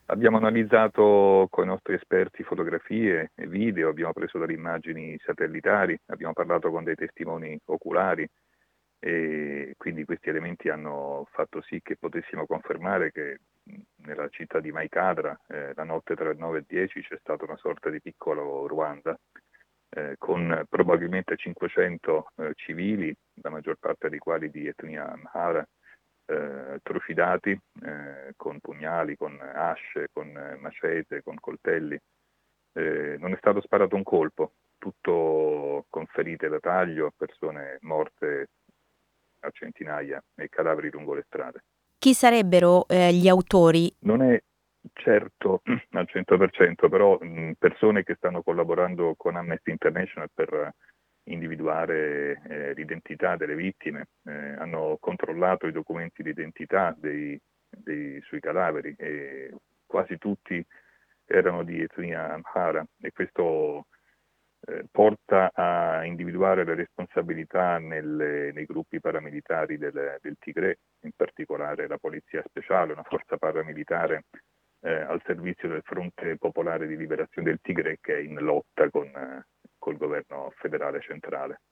Abbiamo analizzato con i nostri esperti fotografie e video, abbiamo preso delle immagini satellitari, abbiamo parlato con dei testimoni oculari e quindi questi elementi hanno fatto sì che potessimo confermare che nella città di Maikadra la notte tra il 9 e il 10 c'è stata una sorta di piccolo Ruanda con probabilmente 500 civili, la maggior parte dei quali di etnia Amhara, trucidati con pugnali, con asce, con macete, con coltelli. Non è stato sparato un colpo, tutto con ferite da taglio, persone morte a centinaia e cadaveri lungo le strade. Chi sarebbero gli autori? Non è certo al 100%, però persone che stanno collaborando con Amnesty International per individuare l'identità delle vittime, hanno controllato i documenti di identità sui cadaveri e quasi tutti erano di etnia Amhara e questo porta a individuare le responsabilità nei gruppi paramilitari del Tigray, in particolare la Polizia Speciale, una forza paramilitare al servizio del Fronte Popolare di Liberazione del Tigray che è in lotta col governo federale centrale.